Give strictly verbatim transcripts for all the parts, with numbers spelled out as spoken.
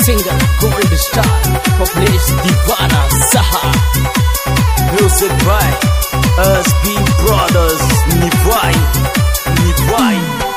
singer Gold Star Publish Divana Saha. Music by S B Brothers. Nivai Nivai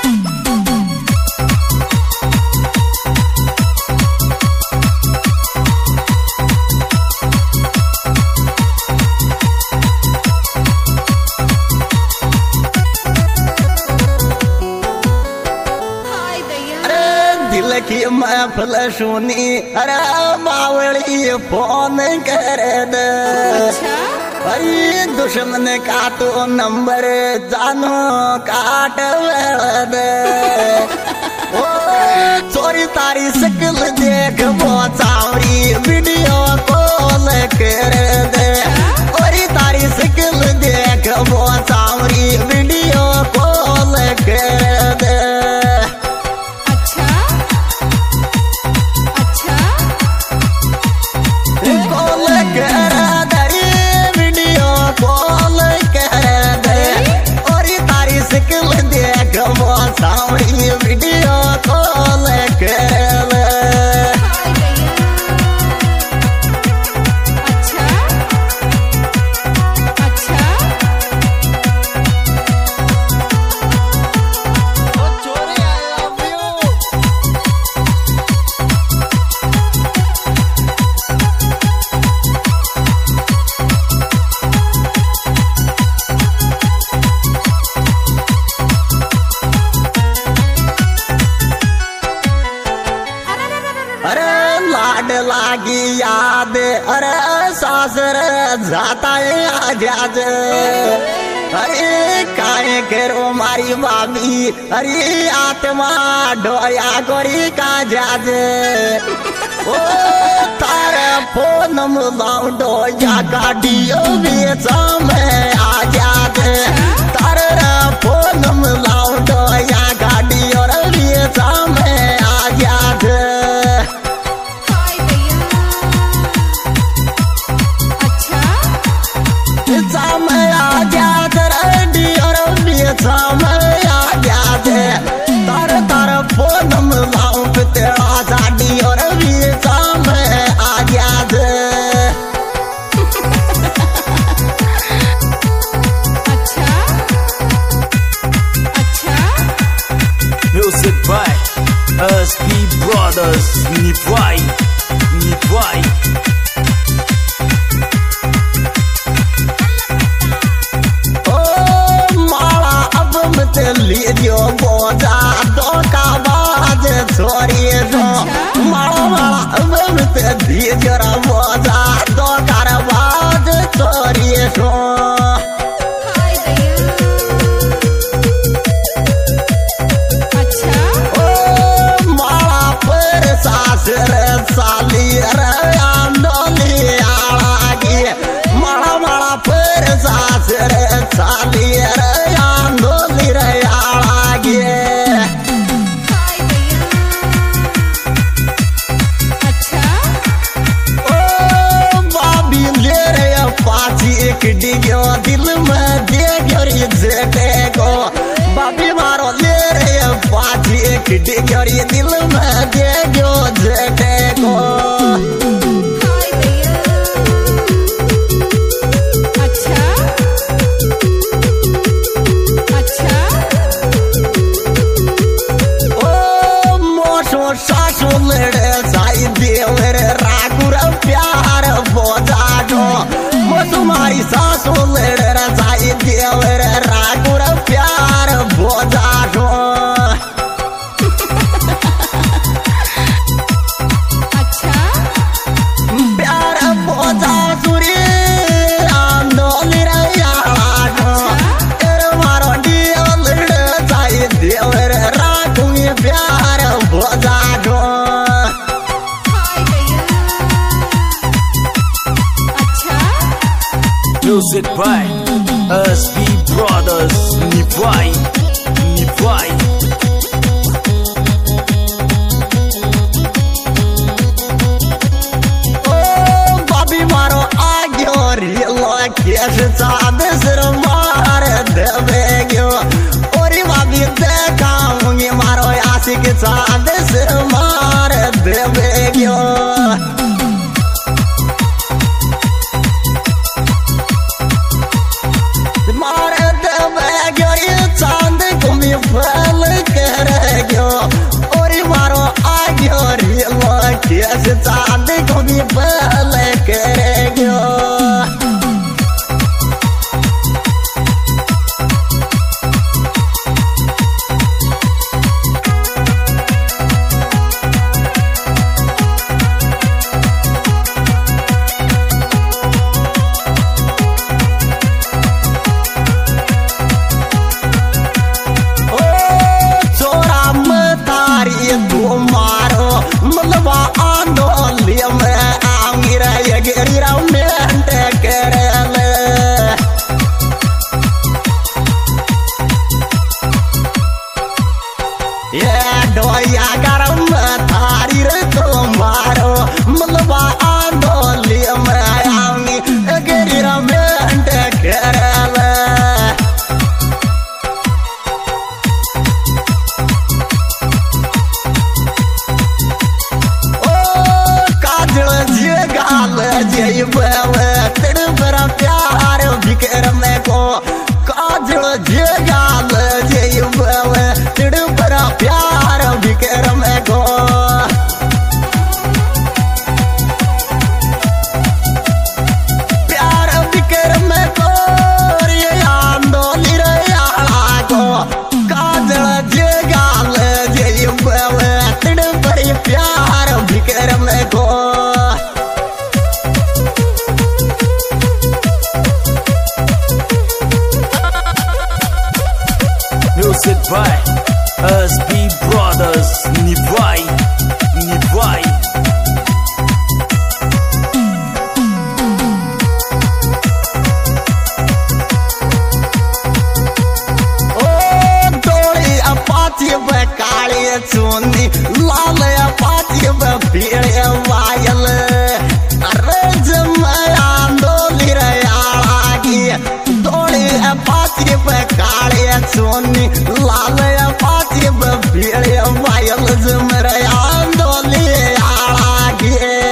दिल की महफिल सुनी अरे बावड़ी फोन कर दे। अरे दुश्मन का तो नंबर जानो काट दे। ओ चोरी तारी शक्ल देख वो चावरी वीडियो कॉल कर दे। चोरी तारी शक्ल देख वो चावरी वीडियो कॉल कर दे। वीडियो कॉल कर ले। अच्छा अच्छा ओ चोरी आई लव यू। अरे लाड लागी याद अरे सासर जाता है आजाद। अरे काहे करो मारी बाबी अरे आत्मा ढोया गोरी का जाज। ओ तारे फोन मुलाऊ ढोया गाड़ियों बेचा में आजाद। तारे फोन मुलाऊ ढोया गाड़ियों बेचा में आजाद। समय आ जात रेडी और समय आ जात तर तर फोन मिलाऊं तेरा साड़ी और समय आ जात। अच्छा अच्छा Music by S B Brothers. Nivai Nivai लीजियो बोझा दो का बाज छोड़ी दो। मारा मारा अब दीजियो बोझा दो कर बाज छोड़ी दो। अच्छा ओ मारा पर सासर साली रे आंदोली आगी। मारा मारा पर सासर साली रे आंदोली रे आगी। अच्छा ओ बाबी ले रे पाची एक डिगो दिल में दे गोरी जेटे को। बाबी मारो ले रे पाची एक डिगो दिल में दे गो जेटे को। अच्छा अच्छा ओ मोशो सासो लड़े साई देवर रागुर प्यार बोझा दो। तुम्हारी सासो लड़े साई देवर रागुर प्यार बोझा दो। अच्छा प्यार बोझा सुरी आंदोली रे यार। तेरे मारो दियो लड़े साई देवर रागुर प्यार बोझा दो। अच्छा Music by S B Brothers. Nivai Nivai ओ बाबी मारो आगे और केश चाँद सिर मार देवे गयो। और बाबी देखाऊंगी मारो आशिक चाँद सिर मार देवे गयो। ये डोया गरम थारी रे तुम्हारो मलबा आंदोली में आऊंगी गिर में करला ओ काजल जे गाल जे बावे तेरे बड़ा प्यार बिकर में को काजल जे गाल जे बावे तेरे बड़ा प्यार बिकर में को प्यार बिकर में को ये आंदोली रे आला को काजल जे गाल जे बावे तेरे बड़ी प्यार बिकर में को Music by S B Brothers. Nivai, Nivai. ओ डोली अपाची पे काली चुन्नी लाल अपाची पे पीले वायल अरे जमाया डोली रे आगी डोली अपाची पे काली चुन्नी लाल अपाची पे पीले वायल जमया डोली आगी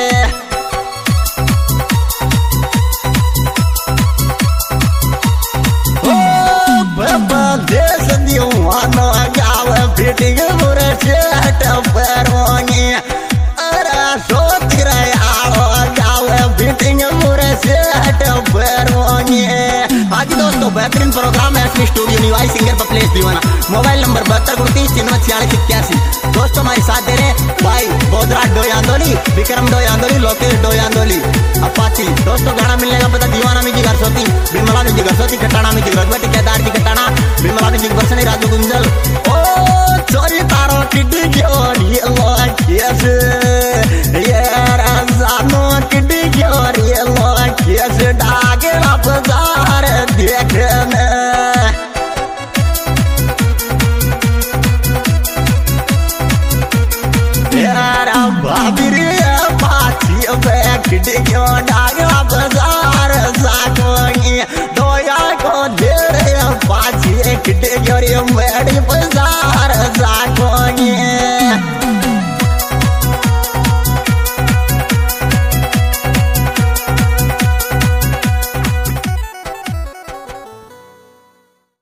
बाबा देश दीवाना गावे फिटिंग बुरे चेट परवानी अरे सोच रहे आओ गावे फिटिंग बुरे चेट परवानी। आज दोस्तों बेहतरीन प्रोग्राम है एसपी स्टूडियो निवाई सिंगर पर प्लेस दीवाना मोबाइल नंबर बहत्तर उनतीस तिनवा छियालीस इक्यासी। दोस्तों हमारे साथ दे रहे भाई बोधराज डोयांदोली विक्रम डोयांदोली लोकेश डोयांदोली अपाची। दोस्तों गाना मिलने का पता दीवाना में जी घर सोती बिमला में जी घर सोती कटाना में जी रघुवती केदार जी कटाना बिमला में जी बरसनी राजू गुंजल ओ चोरी तारो किडी जोड़ी लो केस ये रंजानो किडी जोड़ी लो केस डागे बाजार देखने यारा भाभी पाची बैठ क्यों डागा बाजार जाकोई दोया को दे रे पाची एक डेरी मेरी बाजार जाकोई।